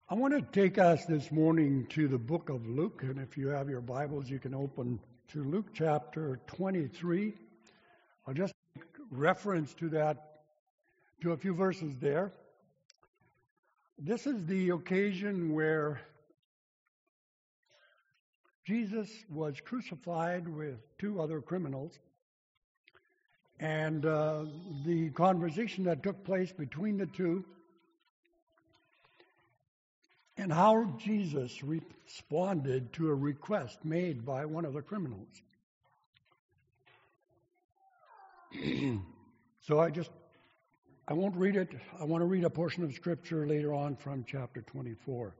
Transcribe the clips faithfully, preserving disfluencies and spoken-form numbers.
I want to take us this morning to the book of Luke, and if you have your Bibles, you can open to Luke chapter twenty-three. I'll just make reference to that, to a few verses there. This is the occasion where Jesus was crucified with two other criminals, and uh, the conversation that took place between the two, and how Jesus responded to a request made by one of the criminals. So I just, I won't read it. I want to read a portion of Scripture later on from chapter twenty-four.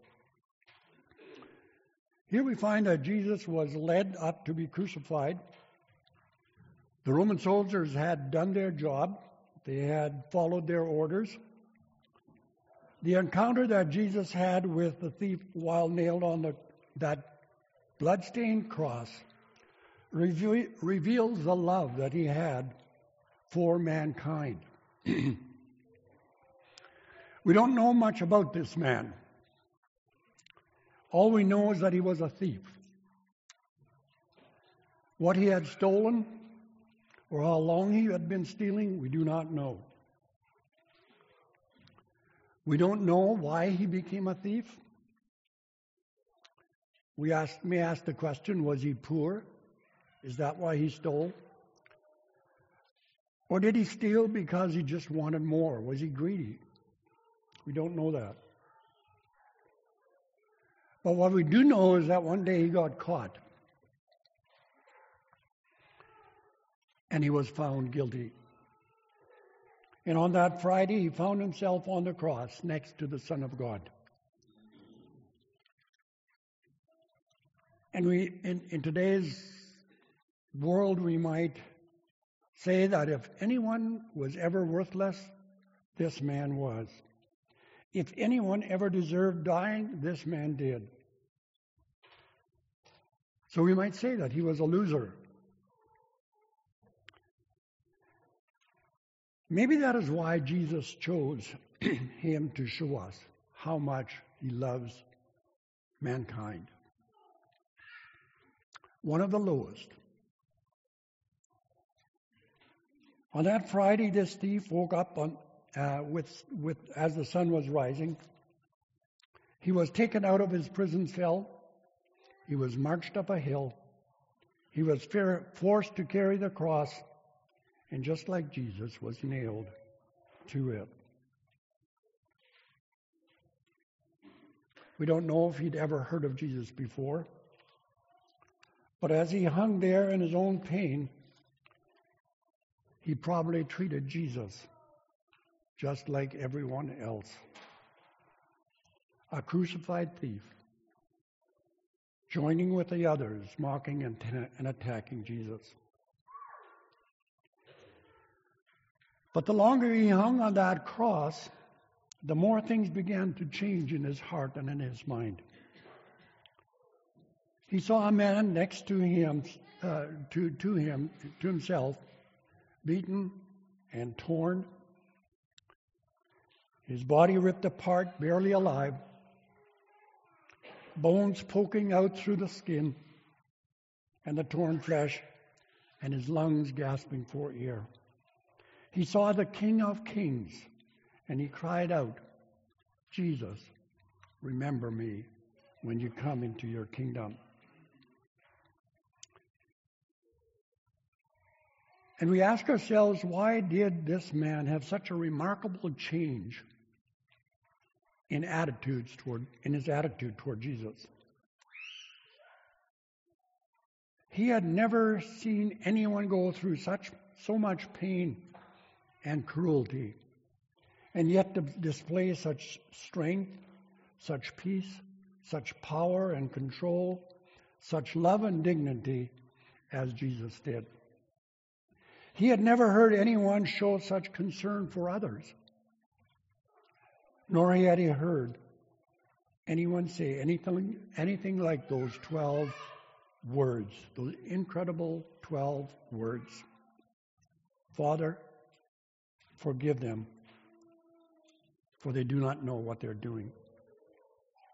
Here we find that Jesus was led up to be crucified. The Roman soldiers had done their job. They had followed their orders. The encounter that Jesus had with the thief while nailed on the, that bloodstained cross reveal, reveals the love that he had for mankind. We don't know much about this man. All we know is that he was a thief. What he had stolen or how long he had been stealing, we do not know. We don't know why he became a thief. We ask, may ask the question, was he poor? Is that why he stole? Or did he steal because he just wanted more? Was he greedy? We don't know that. But what we do know is that one day he got caught. And he was found guilty. And on that Friday, he found himself on the cross next to the Son of God. And we, in, in today's world, we might say that if anyone was ever worthless, this man was. If anyone ever deserved dying, this man did. So we might say that he was a loser. Maybe that is why Jesus chose him to show us how much he loves mankind. One of the lowest. On that Friday, this thief woke up on, uh, with, with, as the sun was rising. He was taken out of his prison cell. He was marched up a hill. He was fair, forced to carry the cross. And just like Jesus, was nailed to it. We don't know if he'd ever heard of Jesus before. But as he hung there in his own pain, he probably treated Jesus just like everyone else. A crucified thief, joining with the others, mocking and, ta- and attacking Jesus. But the longer he hung on that cross, the more things began to change in his heart and in his mind. He saw a man next to him, uh, to, to him, to himself, beaten and torn, his body ripped apart, barely alive, bones poking out through the skin and the torn flesh, and his lungs gasping for air. He saw the King of Kings, and he cried out, Jesus, remember me when you come into your kingdom. And we ask ourselves, why did this man have such a remarkable change in attitudes toward, in his attitude toward Jesus? He had never seen anyone go through such so much pain and cruelty, and yet to display such strength, such peace, such power and control, such love and dignity as Jesus did. He had never heard anyone show such concern for others, nor had he heard anyone say anything, anything like those twelve words, those incredible twelve words. Father, forgive them, for they do not know what they're doing.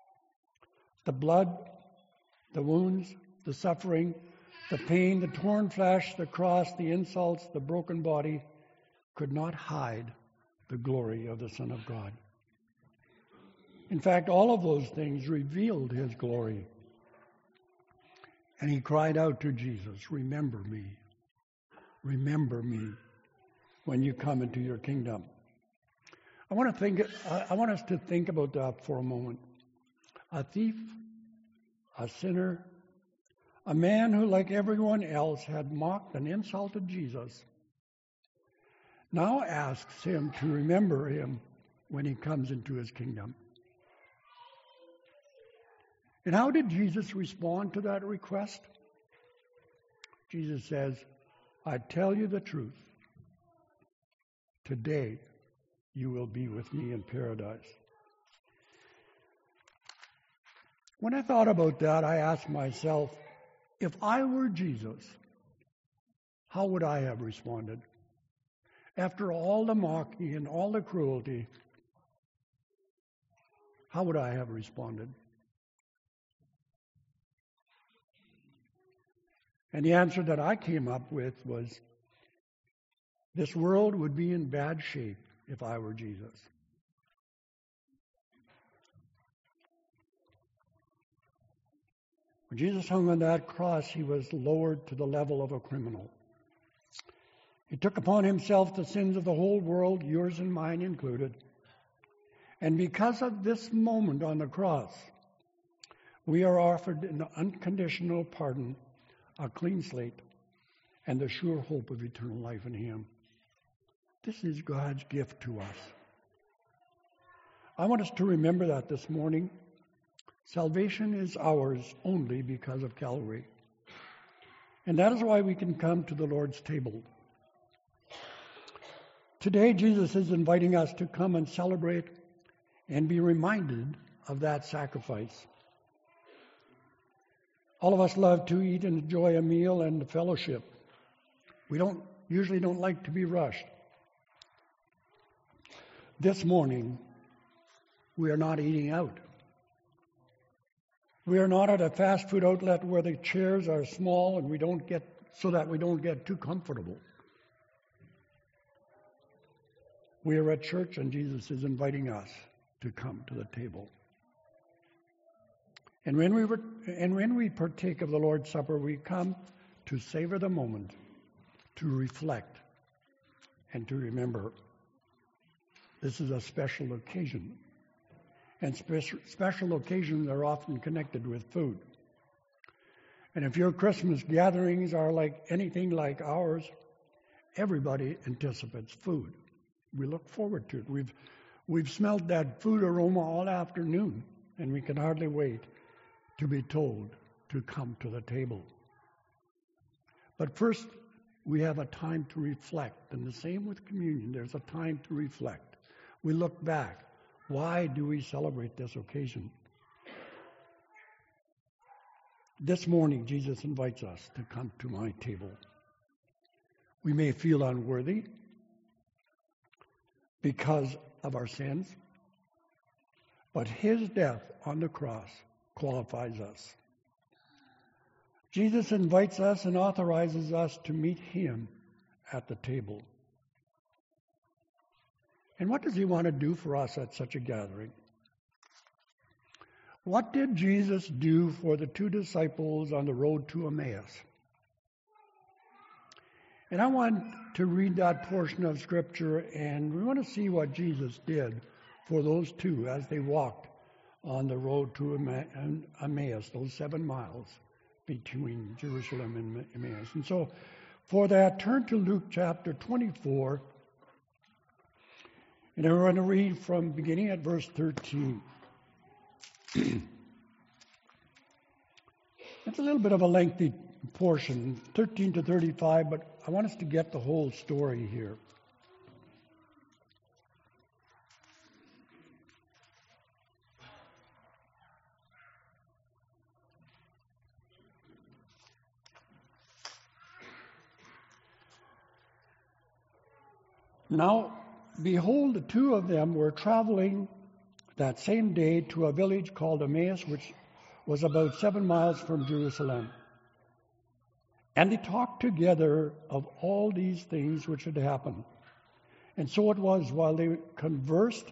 The blood, the wounds, the suffering, the pain, the torn flesh, the cross, the insults, the broken body could not hide the glory of the Son of God. In fact, all of those things revealed his glory. And he cried out to Jesus, "Remember me. Remember me when you come into your kingdom." I want to think. I want us to think about that for a moment. A thief, a sinner, a man who, like everyone else, had mocked and insulted Jesus, now asks him to remember him when he comes into his kingdom. And how did Jesus respond to that request? Jesus says, "I tell you the truth. Today you will be with me in paradise." When I thought about that, I asked myself, if I were Jesus, how would I have responded? After all the mocking and all the cruelty, how would I have responded? And the answer that I came up with was, this world would be in bad shape if I were Jesus. When Jesus hung on that cross, he was lowered to the level of a criminal. He took upon himself the sins of the whole world, yours and mine included. And because of this moment on the cross, we are offered an unconditional pardon, a clean slate, and the sure hope of eternal life in him. This is God's gift to us. I want us to remember that this morning. Salvation is ours only because of Calvary. And that is why we can come to the Lord's table. Today, Jesus is inviting us to come and celebrate and be reminded of that sacrifice. All of us love to eat and enjoy a meal and fellowship. We don't usually don't like to be rushed. This morning, we are not eating out. We are not at a fast food outlet where the chairs are small and we don't get so that we don't get too comfortable. We are at church and Jesus is inviting us to come to the table. And when we were, and when we partake of the Lord's Supper, we come to savor the moment, to reflect, and to remember. This is a special occasion. And special, special occasions are often connected with food. And if your Christmas gatherings are like anything like ours, everybody anticipates food. We look forward to it. We've, we've smelled that food aroma all afternoon, and we can hardly wait to be told to come to the table. But first, we have a time to reflect. And the same with communion. There's a time to reflect. We look back. Why do we celebrate this occasion? This morning, Jesus invites us to come to my table. We may feel unworthy because of our sins, but his death on the cross qualifies us. Jesus invites us and authorizes us to meet him at the table. And what does he want to do for us at such a gathering? What did Jesus do for the two disciples on the road to Emmaus? And I want to read that portion of Scripture, and we want to see what Jesus did for those two as they walked on the road to Emmaus, those seven miles between Jerusalem and Emmaus. And so for that, turn to Luke chapter twenty-four, and I'm going to read from beginning at verse thirteen. It's a little bit of a lengthy portion, thirteen to thirty-five, but I want us to get the whole story here. Now, behold, the two of them were traveling that same day to a village called Emmaus, which was about seven miles from Jerusalem. And they talked together of all these things which had happened. And so it was, while they conversed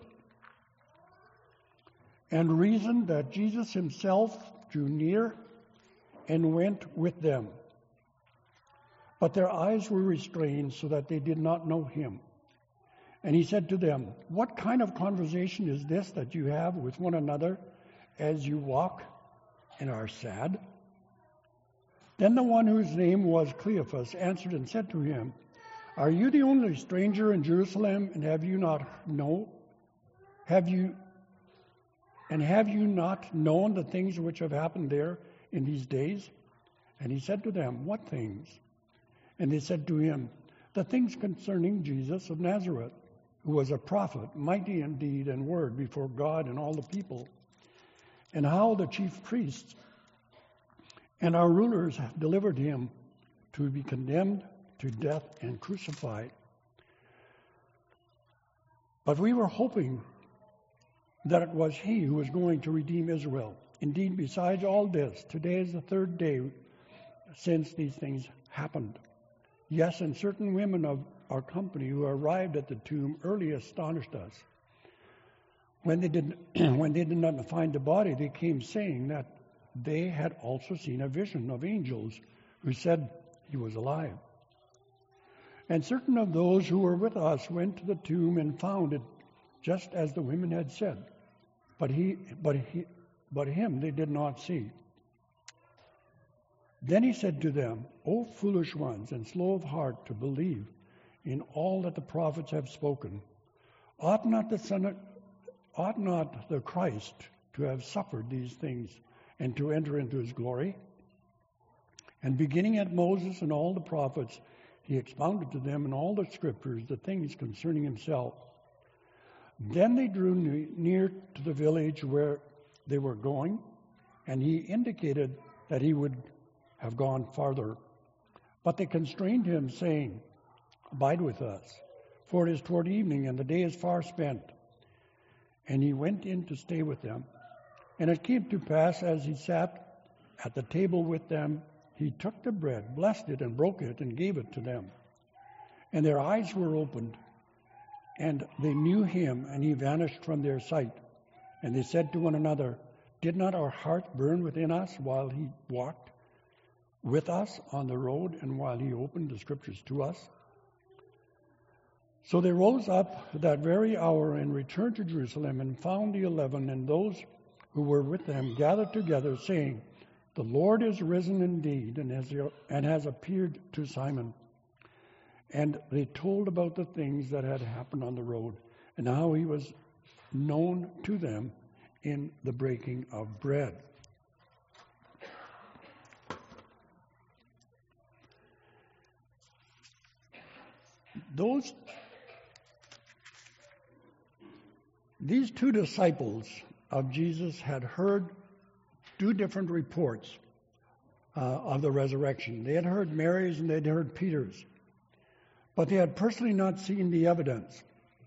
and reasoned, that Jesus himself drew near and went with them. But their eyes were restrained so that they did not know him. And he said to them, "What kind of conversation is this that you have with one another as you walk and are sad?" Then the one whose name was Cleophas answered and said to him, "Are you the only stranger in Jerusalem, and have you not know? Have you and have you not known the things which have happened there in these days?" And he said to them, "What things?" And they said to him, "The things concerning Jesus of Nazareth, who was a prophet, mighty in deed and word before God and all the people, and how the chief priests and our rulers have delivered him to be condemned to death and crucified. But we were hoping that it was he who was going to redeem Israel. Indeed, besides all this, today is the third day since these things happened. Yes, and certain women of our company who arrived at the tomb early astonished us. When they did, when they did not find the body, they came saying that they had also seen a vision of angels who said he was alive. And certain of those who were with us went to the tomb and found it just as the women had said. But he, but he, but him they did not see. Then he said to them, "O foolish ones, and slow of heart to believe in all that the prophets have spoken. Ought not the Son, ought not the Christ to have suffered these things and to enter into his glory?" And beginning at Moses and all the prophets, he expounded to them in all the scriptures the things concerning himself. Then they drew near to the village where they were going, and he indicated that he would have gone farther. But they constrained him, saying, "Abide with us, for it is toward evening, and the day is far spent." And he went in to stay with them. And it came to pass, as he sat at the table with them, he took the bread, blessed it, and broke it, and gave it to them. And their eyes were opened, and they knew him, and he vanished from their sight. And they said to one another, "Did not our heart burn within us while he walked with us on the road, and while he opened the scriptures to us?" So they rose up that very hour and returned to Jerusalem, and found the eleven and those who were with them gathered together, saying, "The Lord is risen indeed, and has, and has appeared to Simon." And they told about the things that had happened on the road, and how he was known to them in the breaking of bread. Those, these two disciples of Jesus had heard two different reports uh, of the resurrection. They had heard Mary's and they'd heard Peter's, but they had personally not seen the evidence.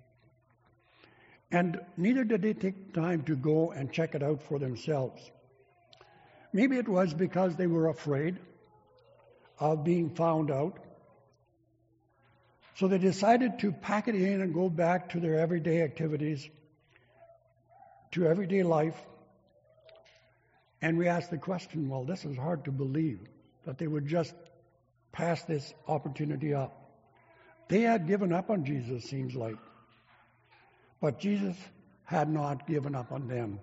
And neither did they take time to go and check it out for themselves. Maybe it was because they were afraid of being found out. So they decided to pack it in and go back to their everyday activities, to everyday life. And we asked the question, well, this is hard to believe, that they would just pass this opportunity up. They had given up on Jesus, seems like. But Jesus had not given up on them.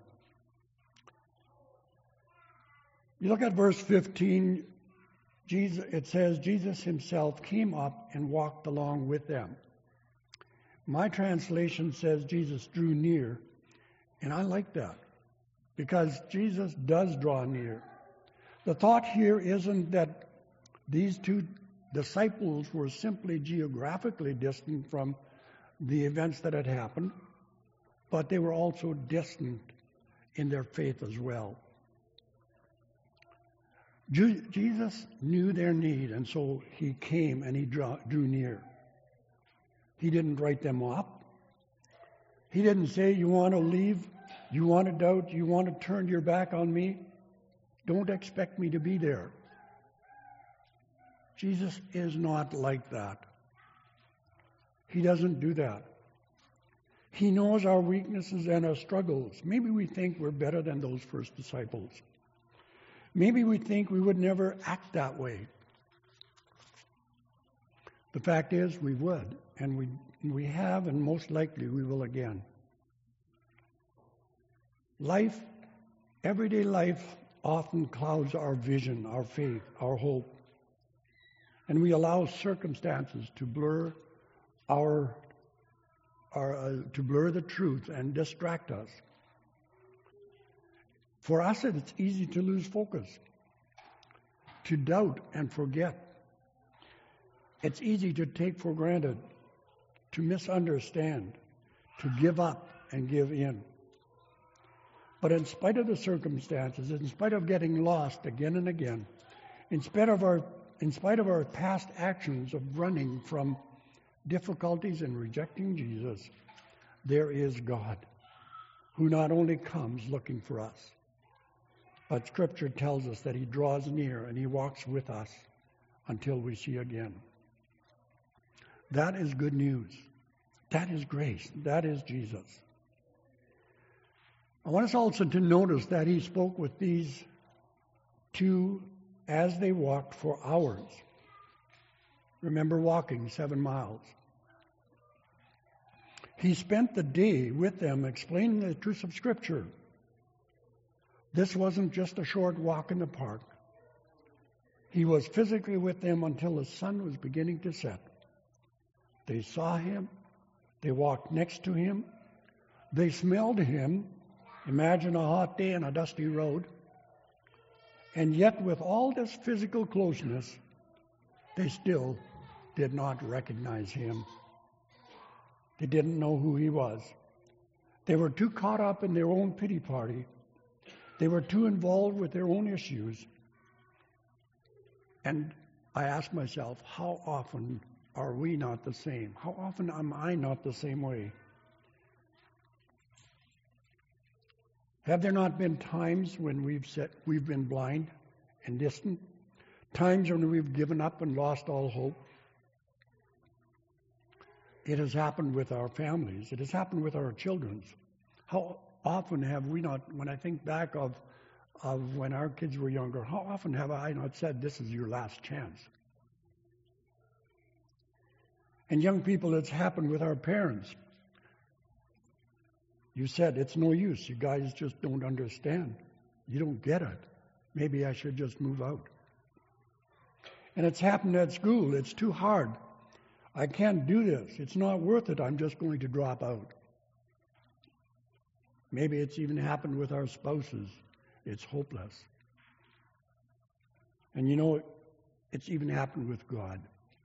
You look at verse fifteen, Jesus, it says, Jesus himself came up and walked along with them. My translation says Jesus drew near, and I like that, because Jesus does draw near. The thought here isn't that these two disciples were simply geographically distant from the events that had happened, but they were also distant in their faith as well. Jesus knew their need, and so he came and he drew, drew near. He didn't write them off. He didn't say, you want to leave, you want to doubt, you want to turn your back on me. Don't expect me to be there. Jesus is not like that. He doesn't do that. He knows our weaknesses and our struggles. Maybe we think we're better than those first disciples. Maybe we think we would never act that way. The fact is, we would, and we we have, and most likely we will again. Life, everyday life, often clouds our vision, our faith, our hope, and we allow circumstances to blur our, our uh, to blur the truth and distract us. For us, it's easy to lose focus, to doubt and forget. It's easy to take for granted, to misunderstand, to give up and give in. But in spite of the circumstances, in spite of getting lost again and again, in spite of our, in spite of our past actions of running from difficulties and rejecting Jesus, there is God, who not only comes looking for us, but Scripture tells us that He draws near and He walks with us until we see again. That is good news. That is grace. That is Jesus. I want us also to notice that He spoke with these two as they walked for hours. Remember walking seven miles. He spent the day with them explaining the truths of Scripture. This wasn't just a short walk in the park. He was physically with them until the sun was beginning to set. They saw Him. They walked next to Him. They smelled Him. Imagine a hot day on a dusty road. And yet, with all this physical closeness, they still did not recognize Him. They didn't know who He was. They were too caught up in their own pity party. They were too involved with their own issues. And I ask myself, how often are we not the same? How often am I not the same way? Have there not been times when we've said we've been blind and distant? Times when we've given up and lost all hope? It has happened with our families. It has happened with our children. How often have we not, when I think back of, of when our kids were younger, how often have I not said, this is your last chance? And young people, it's happened with our parents. You said, it's no use. You guys just don't understand. You don't get it. Maybe I should just move out. And it's happened at school. It's too hard. I can't do this. It's not worth it. I'm just going to drop out. Maybe it's even happened with our spouses. It's hopeless. And you know, it's even happened with God.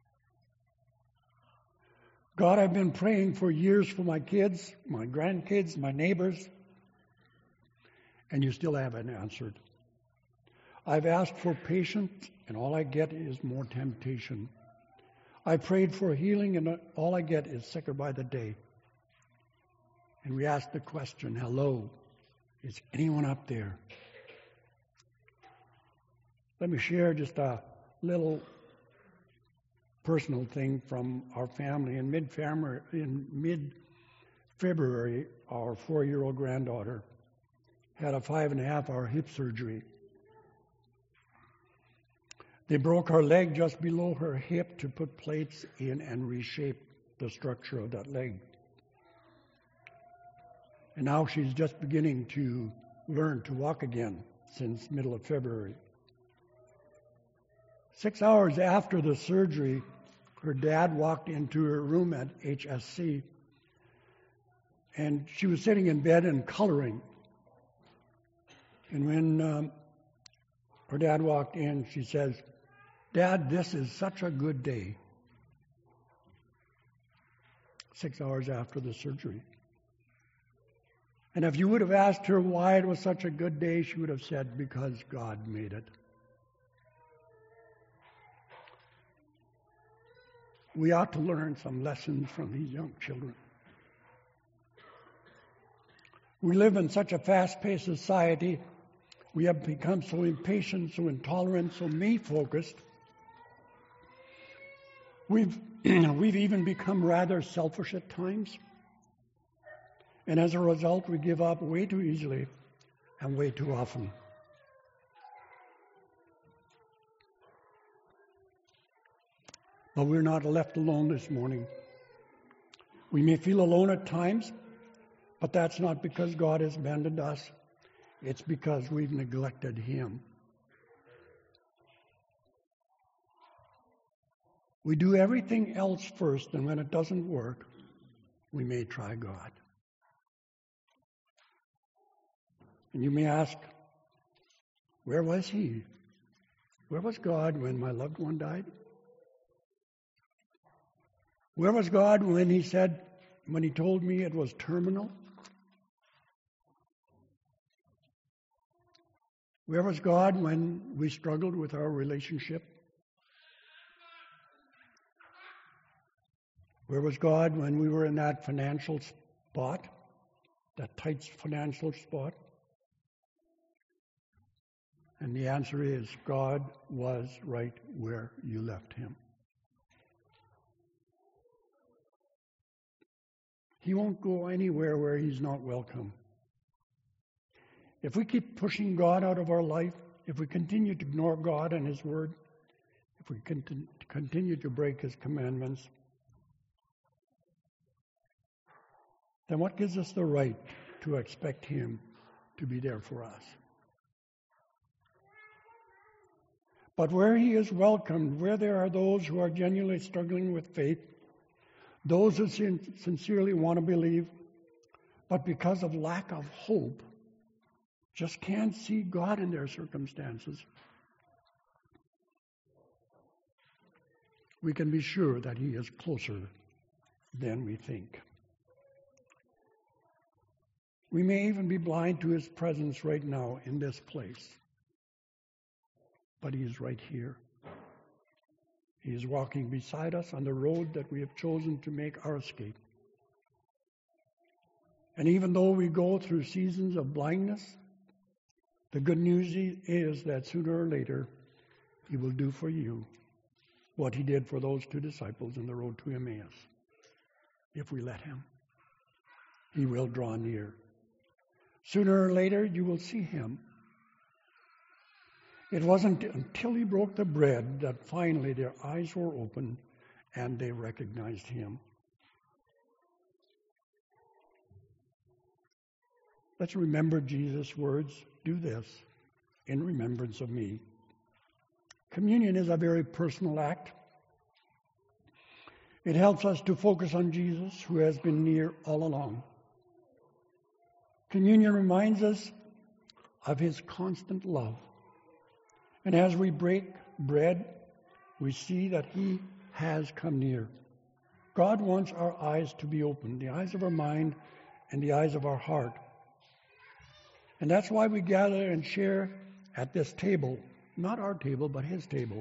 God, I've been praying for years for my kids, my grandkids, my neighbors, and you still haven't answered. I've asked for patience, and all I get is more temptation. I prayed for healing, and all I get is sicker by the day. And we ask the question, hello, is anyone up there? Let me share just a little personal thing from our family. In mid-February, in mid-February, our four-year-old granddaughter had a five-and-a-half-hour hip surgery. They broke her leg just below her hip to put plates in and reshape the structure of that leg. And now she's just beginning to learn to walk again since middle of February. Six hours after the surgery, her dad walked into her room at H S C, and she was sitting in bed and coloring. And when um, her dad walked in, she says, "Dad, this is such a good day." Six hours after the surgery. And if you would have asked her why it was such a good day, she would have said, because God made it. We ought to learn some lessons from these young children. We live in such a fast-paced society We have become so impatient, so intolerant, so me-focused. We've, we've even become rather selfish at times. And as a result, we give up way too easily and way too often. But we're not left alone this morning. We may feel alone at times, but that's not because God has abandoned us. It's because we've neglected Him. We do everything else first, and when it doesn't work, we may try God. And you may ask, where was He? Where was God when my loved one died? Where was God when He said, when He told me it was terminal? Where was God when we struggled with our relationship? Where was God when we were in that financial spot, that tight financial spot? And the answer is, God was right where you left Him. He won't go anywhere where He's not welcome. If we keep pushing God out of our life, if we continue to ignore God and His Word, if we continue to break His commandments, then what gives us the right to expect Him to be there for us? But where He is welcomed, where there are those who are genuinely struggling with faith, those who sin- sincerely want to believe, but because of lack of hope, just can't see God in their circumstances, we can be sure that He is closer than we think. We may even be blind to His presence right now in this place, but He is right here. He is walking beside us on the road that we have chosen to make our escape. And even though we go through seasons of blindness, the good news is that sooner or later, He will do for you what He did for those two disciples on the road to Emmaus. If we let Him, He will draw near. Sooner or later, you will see Him. It wasn't until He broke the bread that finally their eyes were opened and they recognized Him. Let's remember Jesus' words. Do this in remembrance of me. Communion is a very personal act. It helps us to focus on Jesus, who has been near all along. Communion reminds us of His constant love. And as we break bread, we see that He has come near. God wants our eyes to be open, the eyes of our mind and the eyes of our heart. And that's why we gather and share at this table, not our table, but His table.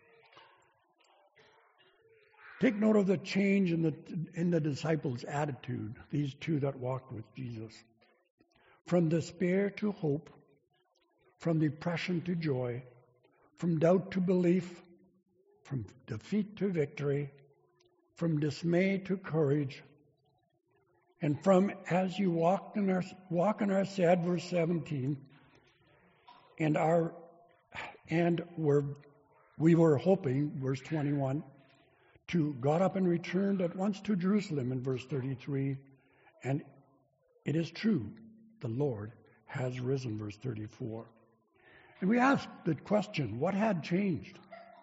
Take note of the change in the, in the disciples' attitude, these two that walked with Jesus. From despair to hope, from depression to joy, from doubt to belief, from defeat to victory, from dismay to courage, and from as you walk in our walk in our sad, verse seventeen, and our and were we were hoping, verse twenty-one, to got up and returned at once to Jerusalem in verse thirty-three, and it is true, the Lord has risen, verse thirty-four. And we asked the question, what had changed?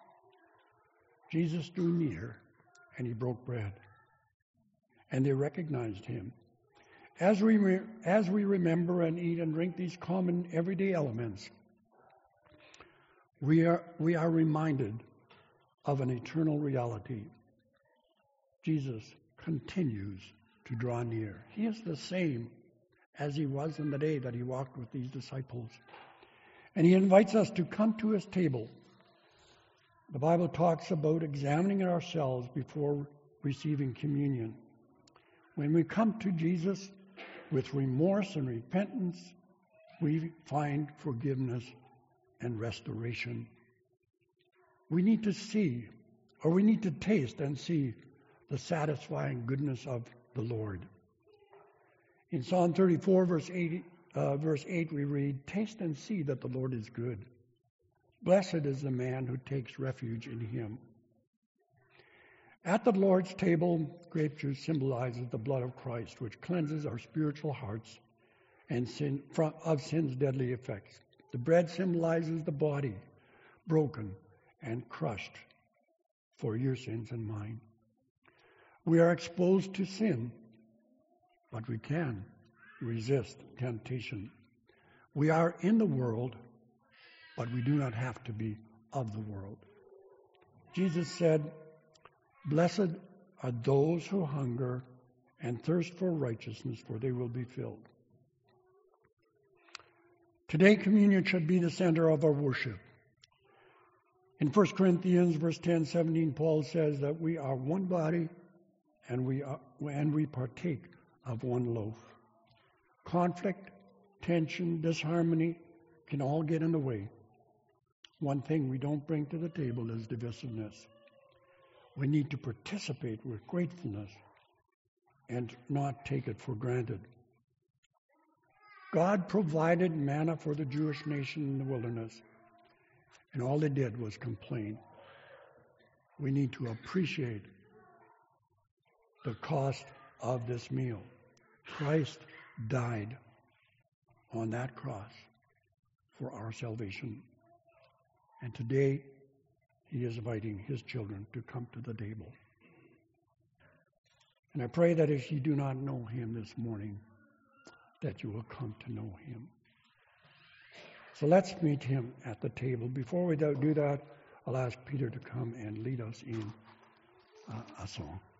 Jesus drew near and He broke bread. And they recognized Him. As we, re- as we remember and eat and drink these common everyday elements, we are, we are reminded of an eternal reality. Jesus continues to draw near. He is the same as He was in the day that He walked with these disciples. And He invites us to come to His table. The Bible talks about examining ourselves before receiving communion. When we come to Jesus with remorse and repentance, we find forgiveness and restoration. We need to see, or we need to taste and see the satisfying goodness of the Lord. In Psalm thirty-four, verse eight, uh, verse eight, we read, "Taste and see that the Lord is good. Blessed is the man who takes refuge in him." At the Lord's table, grape juice symbolizes the blood of Christ, which cleanses our spiritual hearts and sin, from, of sin's deadly effects. The bread symbolizes the body, broken and crushed for your sins and mine. We are exposed to sin, but we can resist temptation. We are in the world, but we do not have to be of the world. Jesus said, "Blessed are those who hunger and thirst for righteousness, for they will be filled." Today, communion should be the center of our worship. In First Corinthians, verse ten, seventeen, Paul says that we are one body and we are, and we partake of one loaf. Conflict, tension, disharmony can all get in the way. One thing we don't bring to the table is divisiveness. We need to participate with gratefulness and not take it for granted. God provided manna for the Jewish nation in the wilderness, and all they did was complain. We need to appreciate the cost of this meal. Christ died on that cross for our salvation. And today, he is inviting his children to come to the table. And I pray that if you do not know him this morning, that you will come to know him. So let's meet him at the table. Before we do that, I'll ask Peter to come and lead us in uh, a song.